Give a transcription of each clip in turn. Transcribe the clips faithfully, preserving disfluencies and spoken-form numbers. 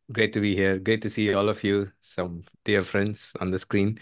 Great to be here. Great to see all of you, some dear friends on the screen.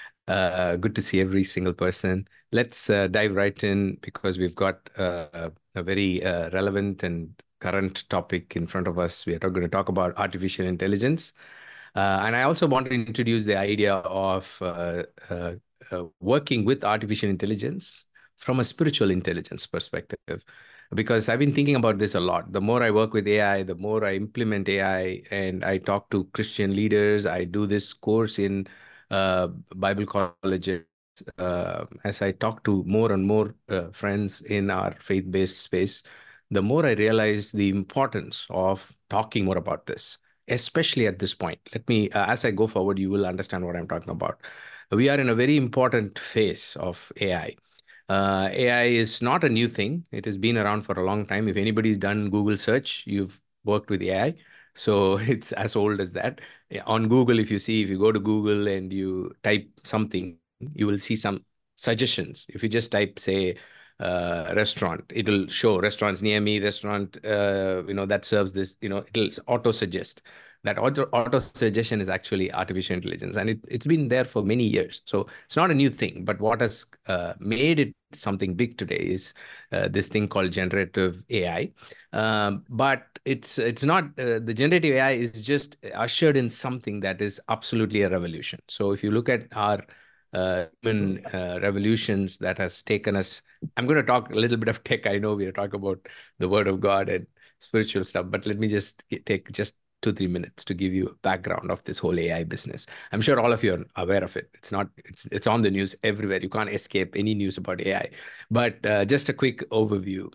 Uh, good to see every single person. Let's uh, dive right in because we've got uh, a very uh, relevant and current topic in front of us. We are going to talk about artificial intelligence. Uh, and I also want to introduce the idea of uh, uh, uh, working with artificial intelligence from a spiritual intelligence perspective because I've been thinking about this a lot. The more I work with A I, the more I implement A I, and I talk to Christian leaders. I do this course in uh, Bible colleges. Uh, as I talk to more and more uh, friends in our faith-based space, the more I realize the importance of talking more about this, especially at this point. Let me, uh, as I go forward, you will understand what I'm talking about. We are in a very important phase of A I. Uh, A I is not a new thing. It has been around for a long time. If anybody's done Google search, you've worked with A I. So it's as old as that. On Google, if you see, if you go to Google and you type something, you will see some suggestions. If you just type, say, uh, restaurant, it'll show restaurants near me, restaurant, uh, you know, that serves this, you know, it'll auto suggest. That auto, auto suggestion is actually artificial intelligence, and it, it's been there for many years. So it's not a new thing. But what has uh, made it something big today is uh, this thing called generative A I. Um, but it's it's not uh, the generative A I is just ushered in something that is absolutely a revolution. So if you look at our uh, human uh, revolutions that has taken us, I'm going to talk a little bit of tech. I know we are talking about the Word of God and spiritual stuff, but let me just take just two, three minutes to give you a background of this whole A I business. I'm sure all of you are aware of it. It's not, it's it's on the news everywhere. You can't escape any news about A I. But uh, just a quick overview.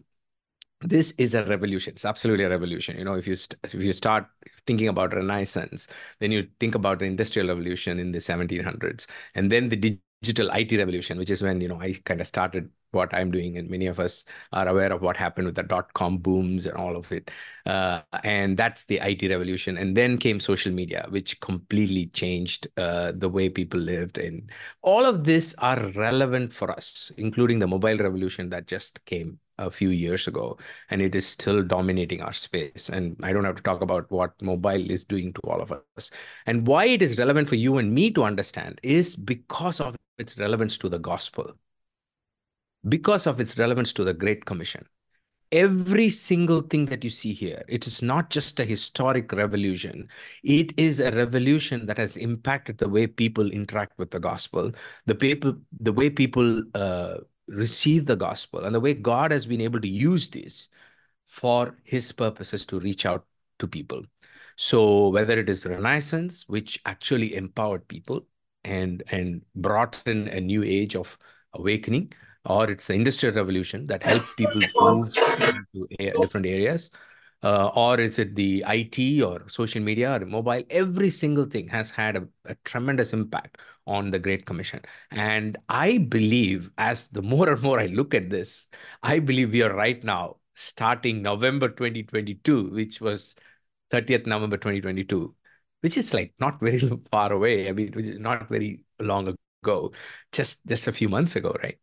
This is a revolution. It's absolutely a revolution. You know, if you st- if you start thinking about Renaissance, then you think about the Industrial Revolution in the seventeen hundreds, and then the digital I T revolution, which is when, you know, I kind of started what I'm doing, and many of us are aware of what happened with the dot com booms and all of it. Uh, and that's the I T revolution. And then came social media, which completely changed uh, the way people lived. And all of this are relevant for us, including the mobile revolution that just came a few years ago, and it is still dominating our space. And I don't have to talk about what mobile is doing to all of us. And why it is relevant for you and me to understand is because of its relevance to the gospel, because of its relevance to the Great Commission. Every single thing that you see here, it is not just a historic revolution. It is a revolution that has impacted the way people interact with the gospel, the people, the way people uh, receive the gospel, and the way God has been able to use this for his purposes to reach out to people. So whether it is Renaissance, which actually empowered people and and brought in a new age of awakening, or it's the Industrial Revolution that helped people move into a- different areas, uh, or is it the I T or social media or mobile? Every single thing has had a, a tremendous impact on the Great Commission. And I believe, as the more and more I look at this, I believe we are right now starting November twenty twenty-two, which was thirtieth November twenty twenty-two, which is like not very far away. I mean, which is not very long ago, just just a few months ago, right?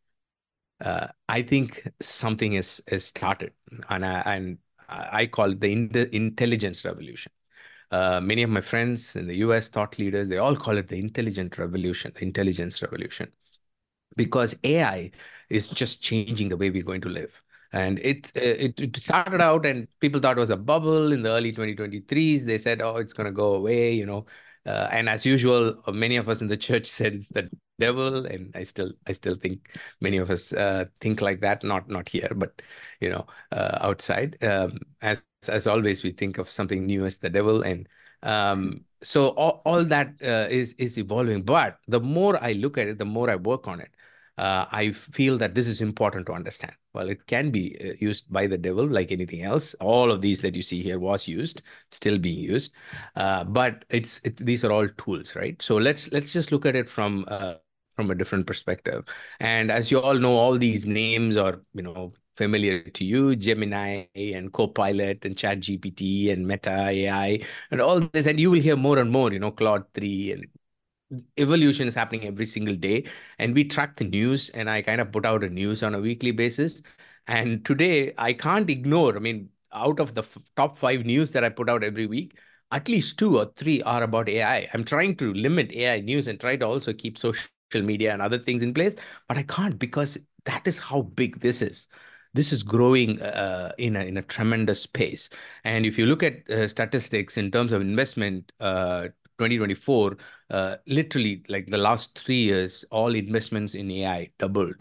Uh, I think something is is started, and I, and I call it the in intelligence revolution. Uh, many of my friends in the U S thought leaders, they all call it the intelligent revolution, the intelligence revolution, because A I is just changing the way we're going to live. And it, uh, it it started out, and people thought it was a bubble in the early twenty twenty-threes. They said, "Oh, it's going to go away," you know. Uh, and as usual, uh, many of us in the church said it's the devil, and I still I still think many of us uh, think like that. Not not here, but you know, uh, outside. Um, as as always, we think of something new as the devil, and um, so all, all that uh, is is evolving. But the more I look at it, the more I work on it, uh, I feel that this is important to understand. Well, it can be uh, used by the devil like anything else. All of these that you see here was used, still being used, uh, but it's it, these are all tools, right? So let's let's just look at it from uh, from a different perspective. And as you all know, all these names are, you know, familiar to you: Gemini and Copilot and ChatGPT and Meta A I and all this. And you will hear more and more, you know, Claude three, and evolution is happening every single day. And we track the news, and I kind of put out a news on a weekly basis. And today I can't ignore, I mean, out of the f- top five news that I put out every week, at least two or three are about A I. I'm trying to limit A I news and try to also keep social media and other things in place, but I can't because that is how big this is. This is growing uh, in a in a tremendous pace. And if you look at uh, statistics in terms of investment, uh, twenty twenty-four, uh, literally like the last three years, all investments in A I doubled.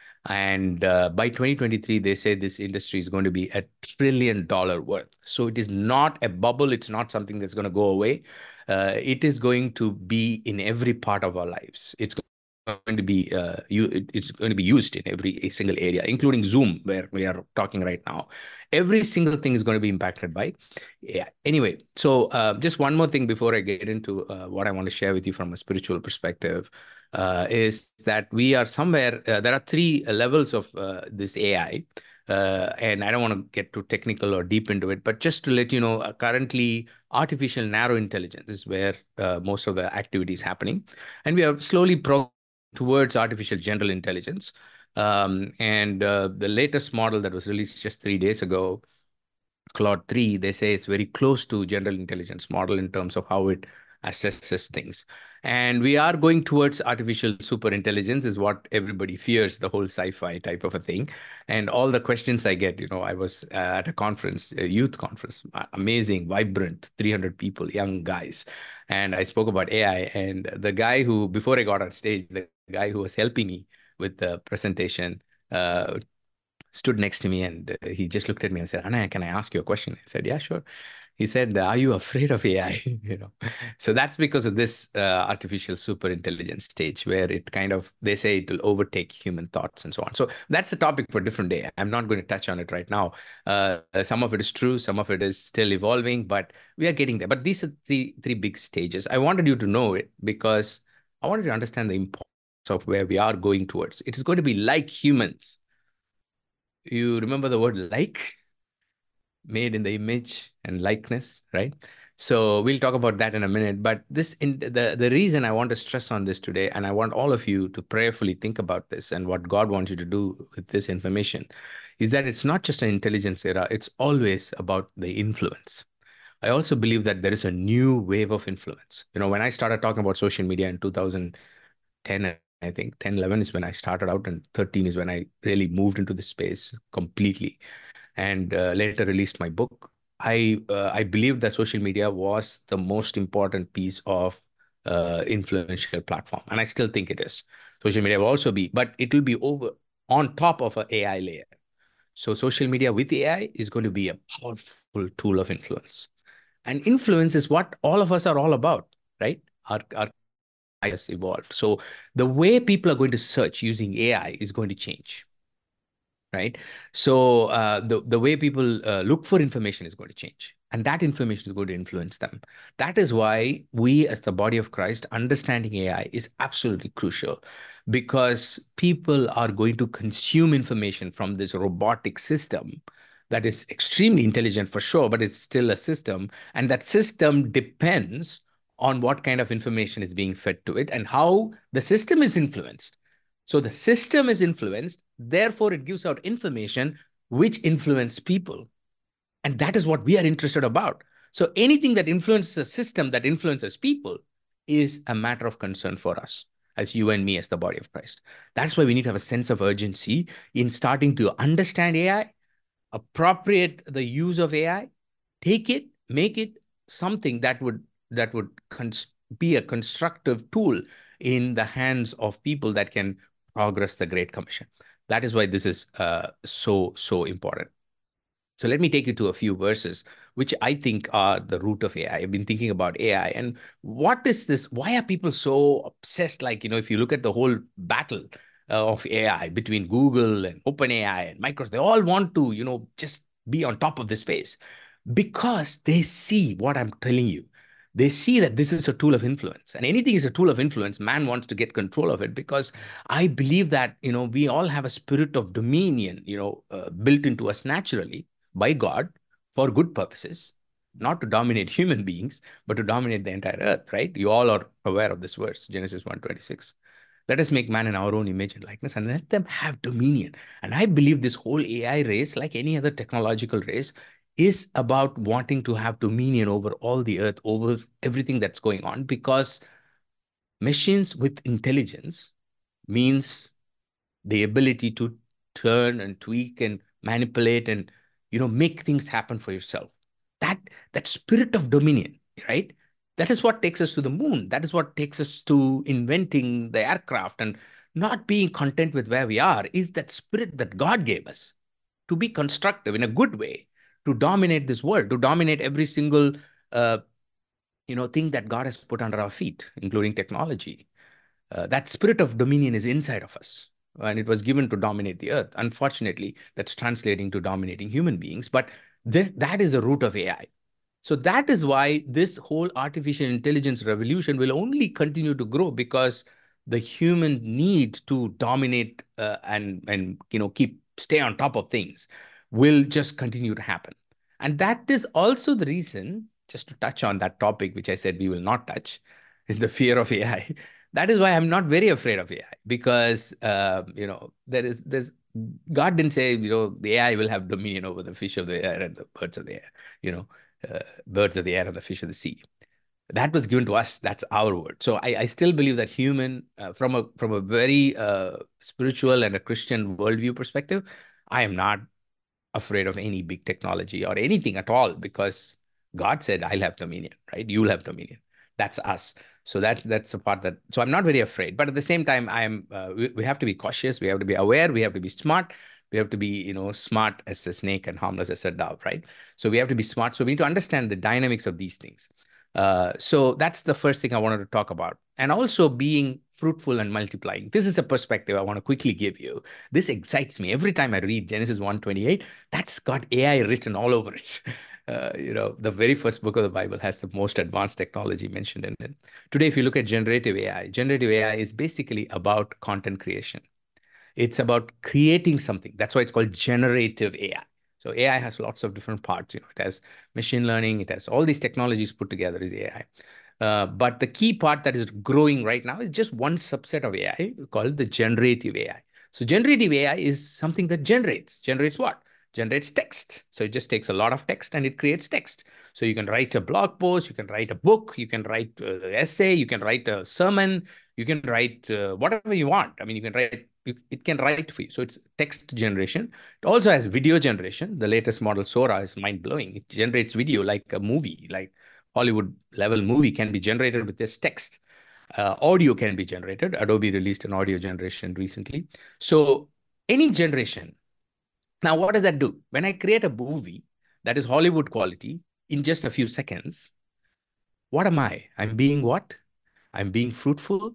And uh, by twenty twenty-three, they say this industry is going to be a trillion dollar worth. So it is not a bubble. It's not something that's going to go away. Uh, it is going to be in every part of our lives. It's going to be uh, you, it's going to be used in every single area, including Zoom, where we are talking right now. Every single thing is going to be impacted by A I. Anyway, so uh, just one more thing before I get into uh, what I want to share with you from a spiritual perspective uh, is that we are somewhere, uh, there are three levels of uh, this A I. Uh, and I don't want to get too technical or deep into it, but just to let you know, uh, currently artificial narrow intelligence is where uh, most of the activity is happening. And we are slowly pro towards artificial general intelligence. Um, and uh, the latest model that was released just three days ago, Claude three, they say it's very close to general intelligence model in terms of how it assesses things. And we are going towards artificial super intelligence is what everybody fears, the whole sci-fi type of a thing. And all the questions I get, you know, I was uh, at a conference, a youth conference, amazing, vibrant, three hundred people, young guys. And I spoke about A I. And the guy who, before I got on stage, the guy who was helping me with the presentation, uh, stood next to me and uh, he just looked at me and said, Anna, can I ask you a question? I said, yeah, sure. He said, are you afraid of A I? you know, so that's because of this uh, artificial super intelligence stage where it kind of, they say it will overtake human thoughts and so on. So that's a topic for a different day. I'm not going to touch on it right now. Uh, some of it is true. Some of it is still evolving, but we are getting there. But these are three, three big stages. I wanted you to know it because I wanted to understand the importance of where we are going towards. It is going to be like humans. You remember the word like, made in the image and likeness, right? So we'll talk about that in a minute. But this, in the the reason I want to stress on this today, and I want all of you to prayerfully think about this and what God wants you to do with this information, is that it's not just an intelligence era. It's always about the influence. I also believe that there is a new wave of influence. You know, when I started talking about social media in two thousand ten, I think ten, eleven is when I started out, and thirteen is when I really moved into the space completely and uh, later released my book. I uh, I believe that social media was the most important piece of uh, influential platform, and I still think it is. Social media will also be, but it will be over on top of an A I layer. So social media with A I is going to be a powerful tool of influence, and influence is what all of us are all about, right? Our our has evolved. So the way people are going to search using A I is going to change, right? So uh, the the way people uh, look for information is going to change, and that information is going to influence them. That is why we, as the body of Christ, understanding A I is absolutely crucial, because people are going to consume information from this robotic system that is extremely intelligent for sure, but it's still a system, and that system depends on what kind of information is being fed to it and how the system is influenced. So the system is influenced, therefore it gives out information which influence people. And that is what we are interested about. So anything that influences a system that influences people is a matter of concern for us, as you and me, as the body of Christ. That's why we need to have a sense of urgency in starting to understand A I, appropriate the use of A I, take it, make it something that would that would be a constructive tool in the hands of people that can progress the Great Commission. That is why this is uh, so, so important. So let me take you to a few verses, which I think are the root of A I. I've been thinking about A I and what is this? Why are people so obsessed? Like, you know, if you look at the whole battle uh, of A I between Google and OpenAI and Microsoft, they all want to, you know, just be on top of the space because they see what I'm telling you. They see that this is a tool of influence, and anything is a tool of influence. Man wants to get control of it because I believe that, you know, we all have a spirit of dominion, you know, uh, built into us naturally by God for good purposes, not to dominate human beings, but to dominate the entire earth, right? You all are aware of this verse, Genesis one twenty-six. Let us make man in our own image and likeness and let them have dominion. And I believe this whole A I race, like any other technological race, is about wanting to have dominion over all the earth, over everything that's going on, because machines with intelligence means the ability to turn and tweak and manipulate and, you know, make things happen for yourself. That that spirit of dominion, right? That is what takes us to the moon. That is what takes us to inventing the aircraft, and not being content with where we are is that spirit that God gave us to be constructive in a good way, to dominate this world, to dominate every single uh, you know thing that God has put under our feet, including technology. Uh, that spirit of dominion is inside of us, and it was given to dominate the earth. Unfortunately, that's translating to dominating human beings, but th- that is the root of A I. So that is why this whole artificial intelligence revolution will only continue to grow, because the human need to dominate uh, and and you know keep stay on top of things will just continue to happen. And that is also the reason, just to touch on that topic, which I said we will not touch, is the fear of A I. That is why I'm not very afraid of A I, because uh, you know there is there's God didn't say, you know the A I will have dominion over the fish of the air and the birds of the air. You know, uh, birds of the air and the fish of the sea. That was given to us. That's our word. So I, I still believe that human, uh, from a from a very uh, spiritual and a Christian worldview perspective, I am not afraid of any big technology or anything at all, because God said, I'll have dominion, right? You'll have dominion. That's us. So that's that's the part that, so I'm not very afraid. But at the same time, I am, uh, we, we have to be cautious. We have to be aware. We have to be smart. We have to be, you know, smart as a snake and harmless as a dove, right? So we have to be smart. So we need to understand the dynamics of these things. Uh, so that's the first thing I wanted to talk about. And also being fruitful and multiplying. This is a perspective I want to quickly give you. This excites me. Every time I read Genesis one twenty-eight, that's got A I written all over it. Uh, you know, the very first book of the Bible has the most advanced technology mentioned in it. Today, if you look at generative A I, generative A I is basically about content creation. It's about creating something. That's why it's called generative A I. So A I has lots of different parts. You know, it has machine learning. It has all these technologies put together is A I. Uh, but the key part that is growing right now is just one subset of A I called the generative A I. So generative A I is something that generates. Generates what? Generates text. So it just takes a lot of text and it creates text. So you can write a blog post, you can write a book, you can write an essay, you can write a sermon, you can write uh, whatever you want. I mean, you can write, it can write for you. So it's text generation. It also has video generation. The latest model, Sora, is mind-blowing. It generates video like a movie, like Hollywood level movie can be generated with this text. Uh, audio can be generated. Adobe released an audio generation recently. So any generation. Now, what does that do? When I create a movie that is Hollywood quality in just a few seconds, what am I? I'm being what? I'm being fruitful.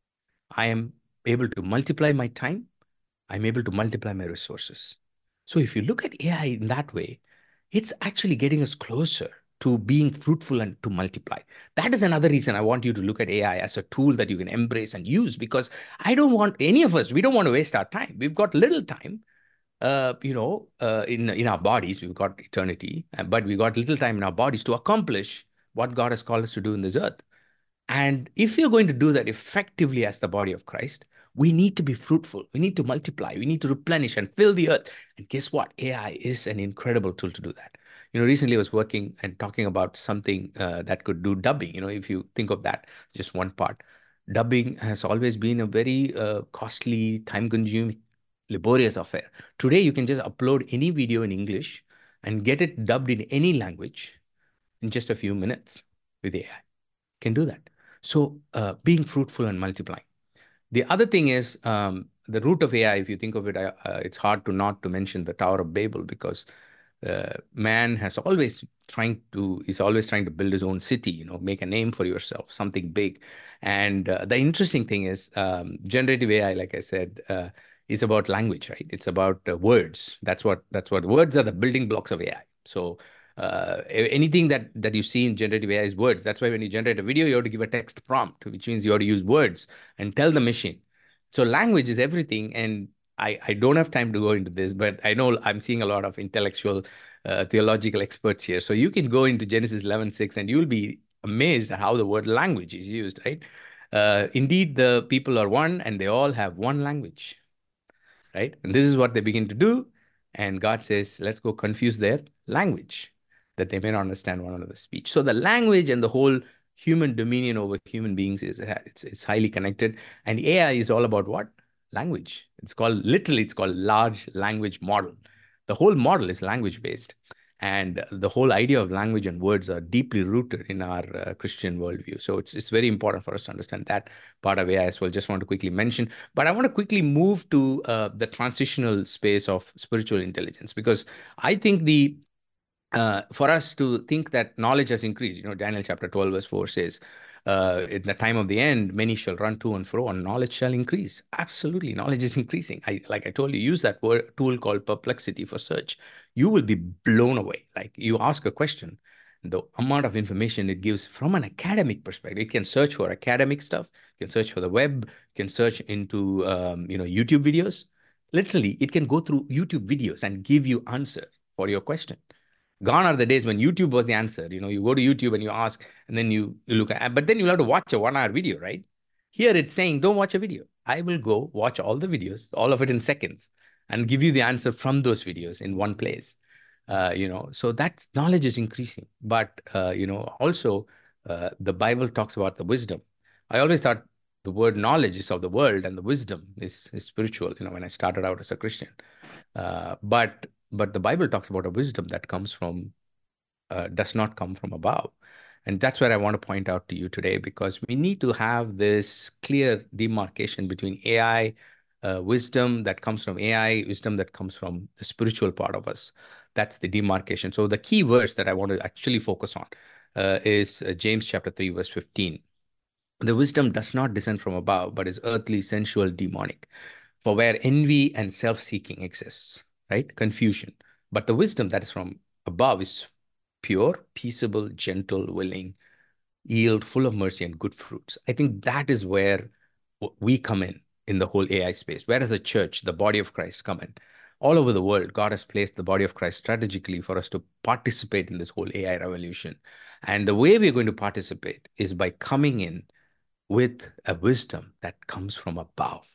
I am able to multiply my time. I'm able to multiply my resources. So if you look at A I in that way, it's actually getting us closer to being fruitful and to multiply. That is another reason I want you to look at A I as a tool that you can embrace and use, because I don't want any of us, we don't want to waste our time. We've got little time, uh, you know, uh, in, in our bodies, we've got eternity, uh, but we've got little time in our bodies to accomplish what God has called us to do in this earth. And if you're going to do that effectively as the body of Christ, we need to be fruitful. We need to multiply. We need to replenish and fill the earth. And guess what? A I is an incredible tool to do that. You know, recently I was working and talking about something uh, that could do dubbing. You know, if you think of that, just one part. Dubbing has always been a very uh, costly, time-consuming, laborious affair. Today, you can just upload any video in English and get it dubbed in any language in just a few minutes with A I. Can do that. So uh, being fruitful and multiplying. The other thing is um, the root of A I. If you think of it, uh, it's hard to not to mention the Tower of Babel, because uh, man has always trying to is always trying to build his own city. You know, make a name for yourself, something big. And uh, the interesting thing is um, generative A I, like I said, uh, is about language, right? It's about uh, words. That's what that's what words are the building blocks of A I. So uh, anything that that you see in generative A I is words. That's why when you generate a video, you have to give a text prompt, which means you have to use words and tell the machine. So language is everything. And I, I don't have time to go into this, but I know I'm seeing a lot of intellectual, uh, theological experts here. So you can go into Genesis eleven six and you'll be amazed at how the word language is used, right? Uh, indeed, the people are one and they all have one language, right? And this is what they begin to do. And God says, let's go confuse their language. that they may not understand one another's speech. So the language and the whole human dominion over human beings is it's it's highly connected. And A I is all about what? Language. It's called literally, it's called large language model. The whole model is language based. And the whole idea of language and words are deeply rooted in our uh, Christian worldview. So it's it's very important for us to understand that part of A I as well. Just want to quickly mention, but I want to quickly move to uh, the transitional space of spiritual intelligence, because I think the uh, for us to think that knowledge has increased, you know, Daniel chapter twelve, verse four says, uh, in the time of the end, many shall run to and fro, and knowledge shall increase. Absolutely, knowledge is increasing. I, like I told you, use that word tool called Perplexity for search. You will be blown away. Like you ask a question, the amount of information it gives from an academic perspective. It can search for academic stuff. You can search for the web. You can search into, um, you know, YouTube videos. Literally, it can go through YouTube videos and give you answer for your question. Gone are the days when YouTube was the answer. You know, you go to YouTube and you ask, and then you, you look at, but then you'll have to watch a one hour video, right? Here it's saying, don't watch a video. I will go watch all the videos, all of it in seconds, and give you the answer from those videos in one place. Uh, you know, so that knowledge is increasing. But, uh, you know, also uh, the Bible talks about the wisdom. I always thought the word knowledge is of the world and the wisdom is, is spiritual, you know, when I started out as a Christian. Uh, but but the Bible talks about a wisdom that comes from, uh, does not come from above. And that's where I want to point out to you today, because we need to have this clear demarcation between A I, uh, wisdom that comes from A I, wisdom that comes from the spiritual part of us. That's the demarcation. So the key verse that I want to actually focus on uh, is uh, James chapter three, verse fifteen. The wisdom does not descend from above, but is earthly, sensual, demonic. For where envy and self-seeking exists, right? Confusion. But the wisdom that is from above is pure, peaceable, gentle, willing, yield, full of mercy and good fruits. I think that is where we come in in the whole A I space. Where as a church, the body of Christ come in. All over the world, God has placed the body of Christ strategically for us to participate in this whole A I revolution. And the way we're going to participate is by coming in with a wisdom that comes from above.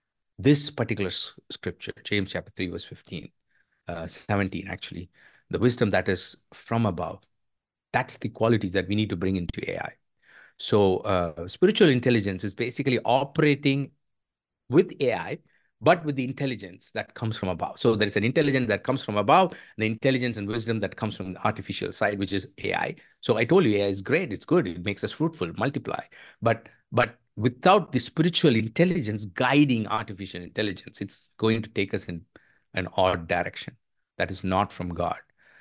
This particular scripture, James chapter three, verse fifteen, uh, seventeen, actually, the wisdom that is from above, that's the qualities that we need to bring into A I. So uh, spiritual intelligence is basically operating with A I, but with the intelligence that comes from above. So there is an intelligence that comes from above, the intelligence and wisdom that comes from the artificial side, which is A I. So I told you A I is great. It's good. It makes us fruitful, multiply. But, but without the spiritual intelligence guiding artificial intelligence, it's going to take us in an odd direction that is not from God.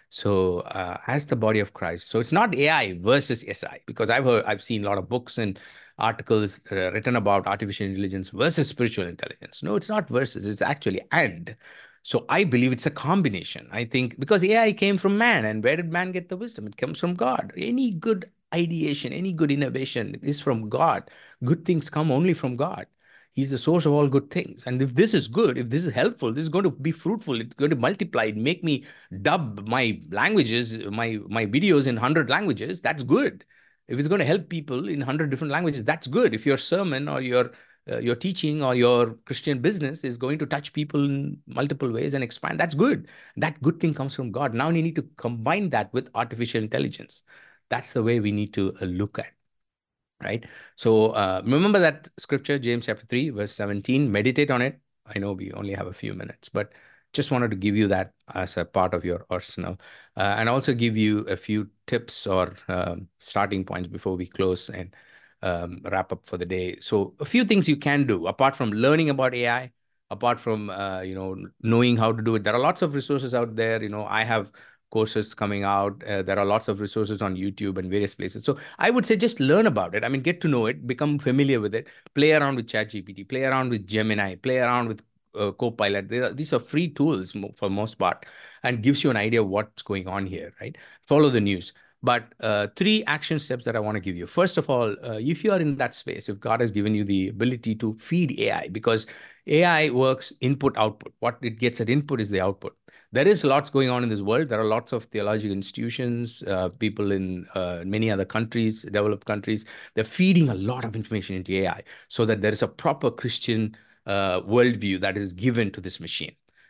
So uh, as the body of Christ, so it's not A I versus S I, because I've heard, I've seen a lot of books and articles uh, written about artificial intelligence versus spiritual intelligence. No, it's not versus, it's actually and. So I believe it's a combination. I think because A I came from man, and where did man get the wisdom? It comes from God. Any good ideation, any good innovation is from God. Good things come only from God. He's the source of all good things. And if this is good, if this is helpful, this is going to be fruitful. It's going to multiply. It make me dub my languages, my my videos in one hundred languages. That's good. If it's going to help people in one hundred different languages, that's good. If your sermon or your uh, your teaching or your Christian business is going to touch people in multiple ways and expand, that's good. That good thing comes from God. Now you need to combine that with artificial intelligence. That's the way we need to uh, look at. Right. So uh, remember that scripture, James chapter three, verse seventeen, meditate on it. I know we only have a few minutes, but just wanted to give you that as a part of your arsenal uh, and also give you a few tips or um, starting points before we close and um, wrap up for the day. So a few things you can do apart from learning about A I, apart from, uh, you know, knowing how to do it. There are lots of resources out there. You know, I have courses coming out. Uh, there are lots of resources on YouTube and various places. So I would say just learn about it. I mean, get to know it, become familiar with it, play around with ChatGPT, play around with Gemini, play around with uh, Copilot. Are, these are free tools for most part and gives you an idea of what's going on here, right? Follow the news. But uh, three action steps that I want to give you. First of all, uh, if you are in that space, if God has given you the ability to feed A I, because A I works input, output. What it gets at input is the output. There is lots going on in this world. There are lots of theological institutions, uh, people in uh, many other countries, developed countries. They're feeding a lot of information into A I so that there is a proper Christian uh, worldview that is given to this machine.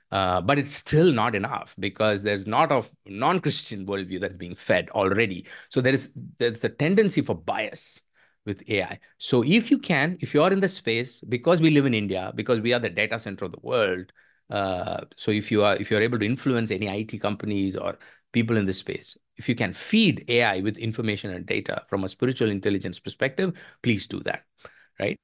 Uh, but it's still not enough because there's not of non-Christian worldview that's being fed already. So there is there's the tendency for bias with A I. So if you can, if you're in the space, because we live in India, because we are the data center of the world, uh, so if you are if you're able to influence any I T companies or people in this space, if you can feed A I with information and data from a spiritual intelligence perspective, please do that, right?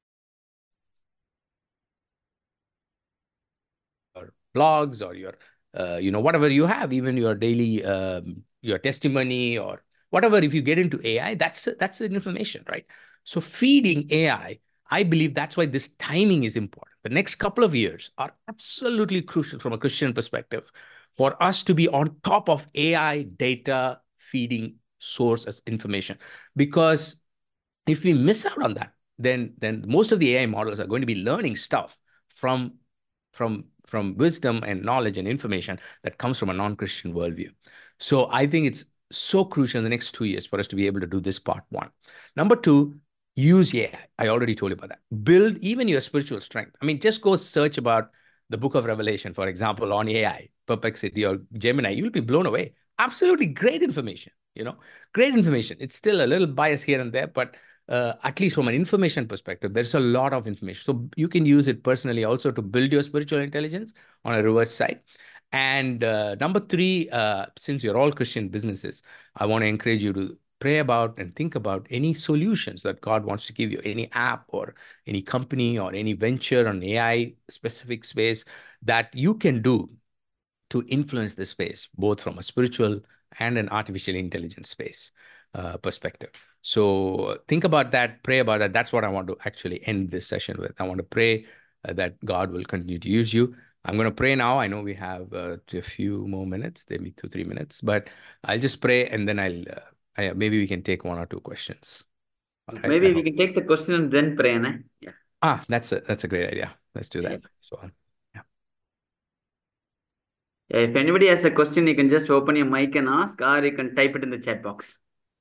Or blogs or your, uh, you know, whatever you have, even your daily, um, your testimony or whatever. If you get into A I, that's that's an information, right? So feeding A I, I I believe that's why this timing is important. The next couple of years are absolutely crucial from a Christian perspective for us to be on top of A I data feeding source as information, because if we miss out on that, then then most of the A I models are going to be learning stuff from from from wisdom and knowledge and information that comes from a non-Christian worldview. So I think it's so crucial in the next two years for us to be able to do this part one. Number two, use A I. I already told you about that. Build even your spiritual strength. I mean, just go search about the book of Revelation, for example, on A I, Perplexity or Gemini. You'll be blown away. Absolutely great information, you know, great information. It's still a little bias here and there, but uh, at least from an information perspective, there's a lot of information. So you can use it personally also to build your spiritual intelligence on a reverse side. And uh, number three, uh, since you're all Christian businesses, I want to encourage you to pray about and think about any solutions that God wants to give you, any app or any company or any venture on A I specific space that you can do to influence the space, both from a spiritual and an artificial intelligence space uh, perspective. So think about that, pray about that. That's what I want to actually end this session with. I want to pray uh, that God will continue to use you. I'm going to pray now. I know we have uh, a few more minutes, maybe two, three minutes, but I'll just pray and then I'll, uh, I, maybe we can take one or two questions. All right. I Maybe we hope. can take the question and then pray, né? Yeah. Ah, that's a, that's a great idea. Let's do Yeah. that. So, yeah. Yeah, if anybody has a question, you can just open your mic and ask, or you can type it in the chat box.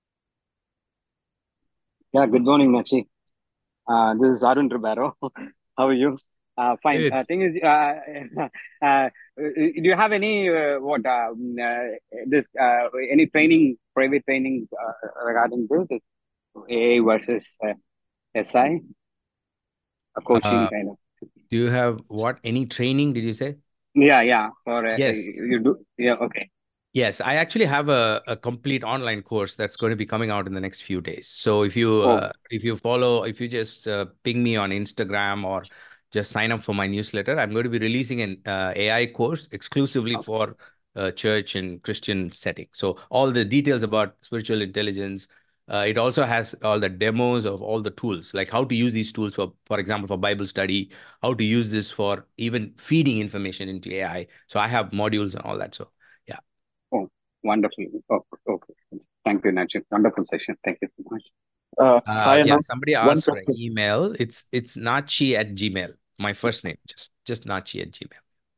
Yeah, good morning, Nachi. Uh, this is Arun Ribeiro. How are you? Uh, fine. Good. Uh, thing is, uh, uh, do you have any uh, what um, uh, this uh, any training, private training uh, regarding this, this A I versus uh, S I, a coaching Uh, kind of? do you have what? Any training, did you say? Yeah, yeah. For uh, Yes. you do. Yeah, okay. Yes, I actually have a, a complete online course that's going to be coming out in the next few days. So if you Oh, uh, if you follow, if you just uh, ping me on Instagram or just sign up for my newsletter, I'm going to be releasing an uh, A I course exclusively okay. for uh, church and Christian setting. So all the details about spiritual intelligence. Uh, it also has all the demos of all the tools, like how to use these tools for, for example, for Bible study, how to use this for even feeding information into A I. So I have modules and all that. So yeah. Oh, wonderful. Oh, okay. Thank you, Nachi. Wonderful session. Thank you so much. Uh, Uh, hi, yeah, Anna. somebody One asked for an question. email. It's it's Nachi at Gmail. My first name, just just Nachi at Gmail.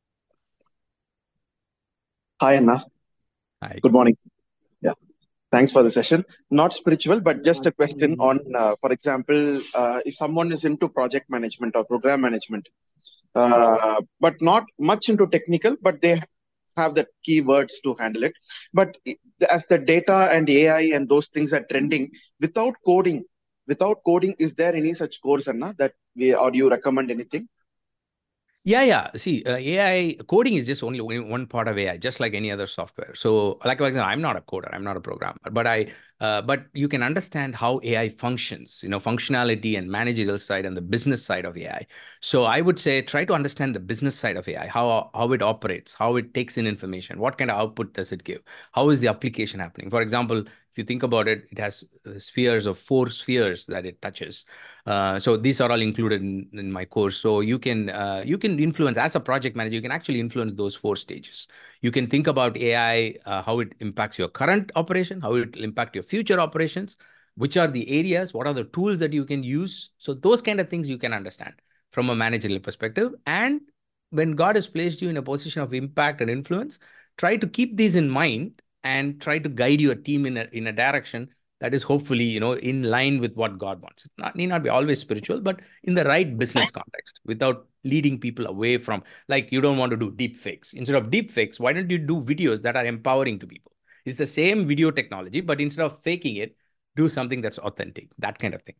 Hi, Anna. Hi. Good morning. Yeah, thanks for the session. Not spiritual, but just a question on, uh, for example, uh, if someone is into project management or program management, uh, but not much into technical, but they have the keywords to handle it. But i- as the data and A I and those things are trending, without coding, without coding, is there any such course, Anna, that we, or you recommend anything? Yeah, yeah. See, uh, A I coding is just only one one part of A I, just like any other software. So, like for example, I'm not a coder, I'm not a programmer, but I, uh, but you can understand how A I functions, you know, functionality and managerial side and the business side of A I. So, I would say try to understand the business side of A I, how how it operates, how it takes in information, what kind of output does it give, how is the application happening. For example, if you think about it, it has uh, spheres of four spheres that it touches. Uh, so these are all included in, in my course. So you can uh, you can influence as a project manager. You can actually influence those four stages. You can think about A I, uh, how it impacts your current operation, how it will impact your future operations, which are the areas, what are the tools that you can use. So those kind of things you can understand from a managerial perspective. And when God has placed you in a position of impact and influence, try to keep these in mind and try to guide your team in a, in a direction that is hopefully, you know, in line with what God wants. It not, need not be always spiritual, but in the right business context without leading people away from, like, you don't want to do deep fakes. Instead of deep fakes, why don't you do videos that are empowering to people? It's the same video technology, but instead of faking it, do something that's authentic, that kind of thing.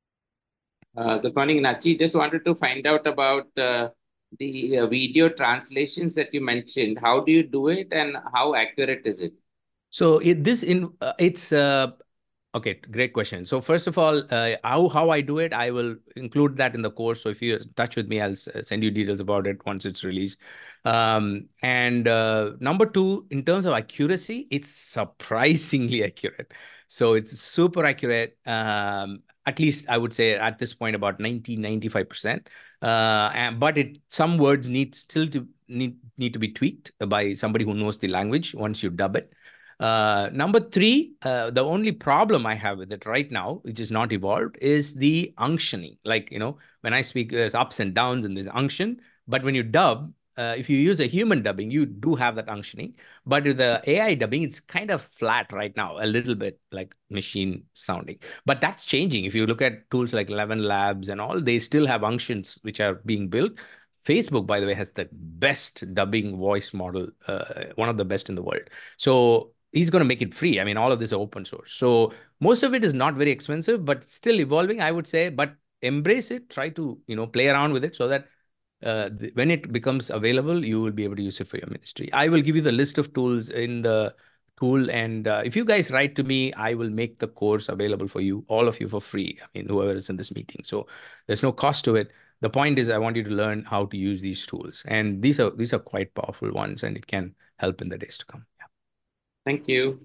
Uh, good morning, Nachi. Just wanted to find out about uh, the uh, video translations that you mentioned. How do you do it and how accurate is it? So it, this in uh, it's uh, okay, great question. So first of all, uh, how how I do it, I will include that in the course. So if you're in touch with me, I'll send you details about it once it's released. Um, and uh, number two, in terms of accuracy, it's surprisingly accurate. So it's super accurate. Um, at least I would say at this point about ninety, ninety-five percent. Uh, and, but it some words need still to need need to be tweaked by somebody who knows the language once you dub it. Uh, number three, uh, the only problem I have with it right now, which is not evolved, is the unctioning. Like, you know, when I speak, there's ups and downs and there's unction. But when you dub, uh, if you use a human dubbing, you do have that unctioning. But with the A I dubbing, it's kind of flat right now, a little bit like machine sounding. But that's changing. If you look at tools like Eleven Labs and all, they still have unctions which are being built. Facebook, by the way, has the best dubbing voice model, uh, one of the best in the world. So he's going to make it free. I mean, all of this is open source. So most of it is not very expensive, but still evolving, I would say. But embrace it. Try to, you know, play around with it so that uh, th- when it becomes available, you will be able to use it for your ministry. I will give you the list of tools in the tool. And uh, if you guys write to me, I will make the course available for you, all of you, for free. I mean, whoever is in this meeting. So there's no cost to it. The point is, I want you to learn how to use these tools. And these are these are quite powerful ones, and it can help in the days to come. Thank you.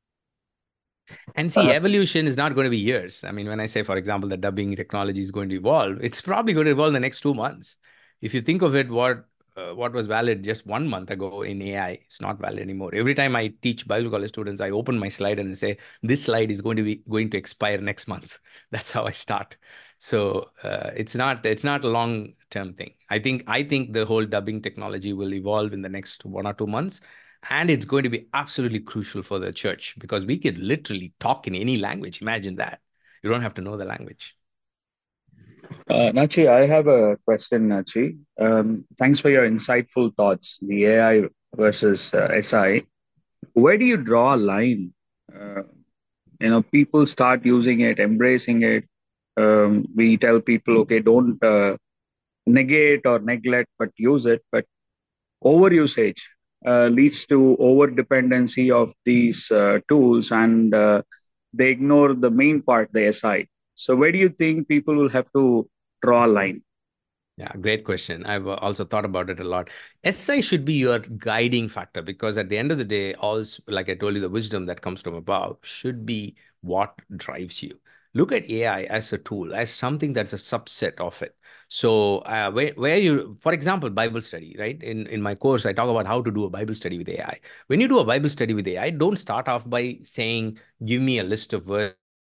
And see, Uh, evolution is not going to be years. I mean, when I say, for example, the dubbing technology is going to evolve, it's probably going to evolve in the next two months. If you think of it, what uh, what was valid just one month ago in A I, it's not valid anymore. Every time I teach Bible college students, I open my slide and I say, this slide is going to be going to expire next month. That's how I start. So uh, it's not it's not a long term thing. I think I think the whole dubbing technology will evolve in the next one or two months. And it's going to be absolutely crucial for the church because we can literally talk in any language. Imagine that. You don't have to know the language. Uh, Nachi, I have a question, Nachi. Um, thanks for your insightful thoughts, the A I versus uh, S I. Where do you draw a line? Uh, you know, people start using it, embracing it. Um, we tell people, okay, don't uh, negate or neglect, but use it. But overusage uh, leads to over dependency of these uh, tools, and uh, they ignore the main part, the S I. So where do you think people will have to draw a line? Yeah, great question. I've also thought about it a lot. S I should be your guiding factor because at the end of the day, all, like I told you, the wisdom that comes from above should be what drives you. Look at A I as a tool, as something that's a subset of it. So uh, where, where you, for example, Bible study, right? In, in my course, I talk about how to do a Bible study with A I. When you do a Bible study with A I, don't start off by saying, give me a list of words.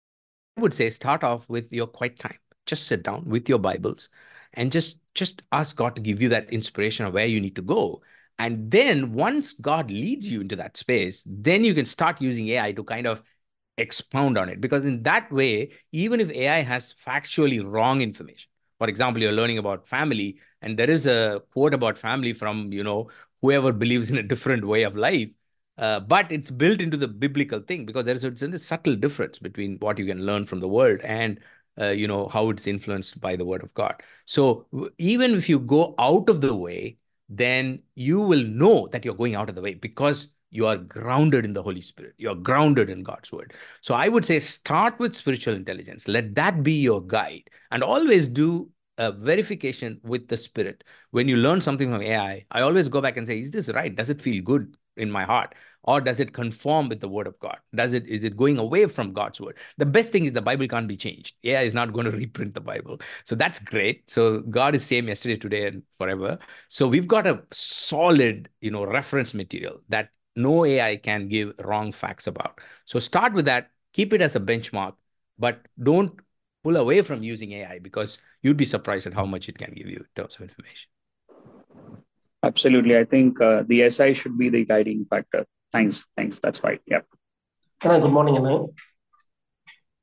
I would say start off with your quiet time. Just sit down with your Bibles and just, just ask God to give you that inspiration of where you need to go. And then once God leads you into that space, then you can start using A I to kind of expound on it. Because in that way, even if A I has factually wrong information, for example, you're learning about family, and there is a quote about family from, you know, whoever believes in a different way of life, uh, but it's built into the biblical thing because there's a, there's a subtle difference between what you can learn from the world and Uh, you know, how it's influenced by the word of God. So even if you go out of the way, then you will know that you're going out of the way because you are grounded in the Holy Spirit. You're grounded in God's word. So I would say start with spiritual intelligence. Let that be your guide and always do a verification with the Spirit. When you learn something from A I, I always go back and say, is this right? Does it feel good in my heart? Or does it conform with the word of God? Does it, is it going away from God's word? The best thing is the Bible can't be changed. A I is not going to reprint the Bible. So that's great. So God is same yesterday, today, and forever. So we've got a solid, you know, reference material that no A I can give wrong facts about. So start with that, keep it as a benchmark, but don't pull away from using A I because you'd be surprised at how much it can give you in terms of information. Absolutely. I think uh, the S I should be the guiding factor. Thanks. Thanks. That's right. Yeah. Good morning, Anil.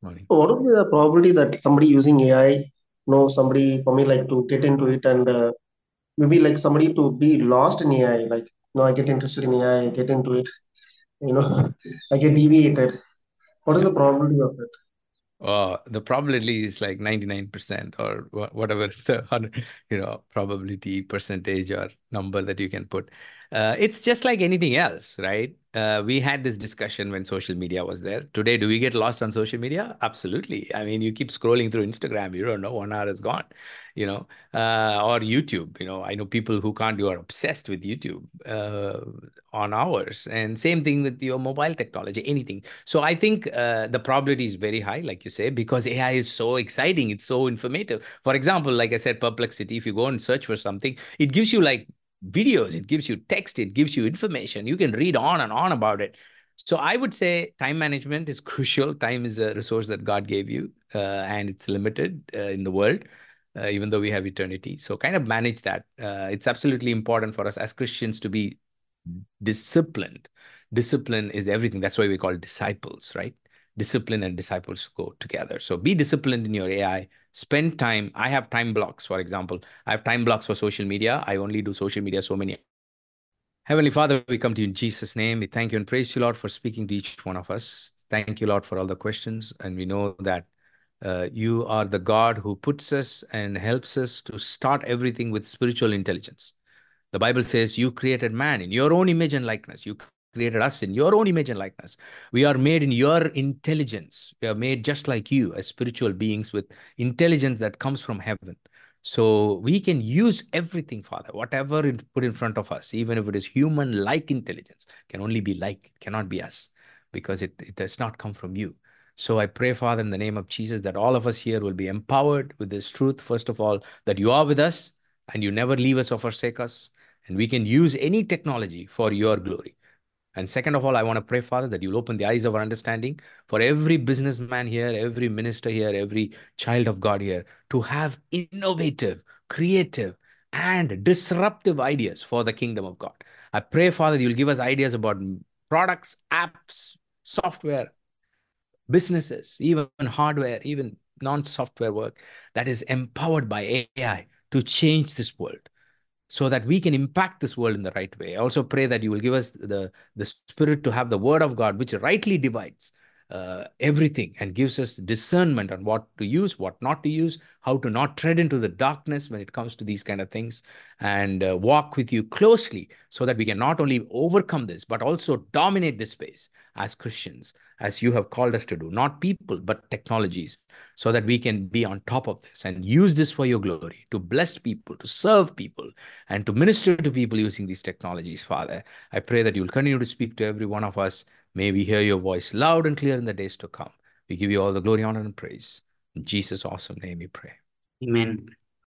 Morning. What would be the probability that somebody using A I, you know, somebody for me like to get into it and uh, maybe like somebody to be lost in A I, like, you know, I get interested in A I, I get into it, you know, I get deviated. What is Yeah. the probability of it? Uh, the probability is like ninety-nine percent or wha- whatever is the hundred, you know, probability percentage or number that you can put. Uh, it's just like anything else, right? Uh, we had this discussion when social media was there. Today, do we get lost on social media? Absolutely. I mean, you keep scrolling through Instagram, you don't know, one hour is gone, you know, uh, or YouTube. You know, I know people who can't, you are obsessed with YouTube uh, on hours. And same thing with your mobile technology, anything. So I think uh, the probability is very high, like you say, because A I is so exciting. It's so informative. For example, like I said, Perplexity, if you go and search for something, it gives you like videos, it gives you text, it gives you information. You can read on and on about it. So I would say time management is crucial. Time is a resource that God gave you, uh, and it's limited uh, in the world. Uh, even though we have eternity. So kind of manage that. Uh, it's absolutely important for us as Christians to be disciplined. Discipline is everything. That's why we call disciples, right? Discipline and disciples go together. So be disciplined in your A I. Spend time. I have time blocks, for example. I have time blocks for social media. I only do social media so many. Heavenly Father, we come to you in Jesus' name. We thank you and praise you, Lord, for speaking to each one of us. Thank you, Lord, for all the questions. And we know that uh, you are the God who puts us and helps us to start everything with spiritual intelligence. The Bible says you created man in your own image and likeness. You created us in your own image and likeness. We are made in your intelligence. We are made just like you as spiritual beings with intelligence that comes from heaven. So we can use everything, Father, whatever it put in front of us, even if it is human-like intelligence, can only be like, it cannot be us, because it, it does not come from you. So I pray, Father, in the name of Jesus, that all of us here will be empowered with this truth, first of all, that you are with us and you never leave us or forsake us, and we can use any technology for your glory. And second of all, I want to pray, Father, that you'll open the eyes of our understanding for every businessman here, every minister here, every child of God here, to have innovative, creative, and disruptive ideas for the kingdom of God. I pray, Father, you'll give us ideas about products, apps, software, businesses, even hardware, even non-software work that is empowered by A I to change this world, so that we can impact this world in the right way. I also pray that you will give us the, the spirit to have the word of God, which rightly divides uh, everything and gives us discernment on what to use, what not to use, how to not tread into the darkness when it comes to these kind of things, and uh, walk with you closely so that we can not only overcome this, but also dominate this space as Christians, as you have called us to do, not people, but technologies, so that we can be on top of this and use this for your glory, to bless people, to serve people, and to minister to people using these technologies, Father. I pray that you'll continue to speak to every one of us. May we hear your voice loud and clear in the days to come. We give you all the glory, honor, and praise. In Jesus' awesome name we pray. Amen.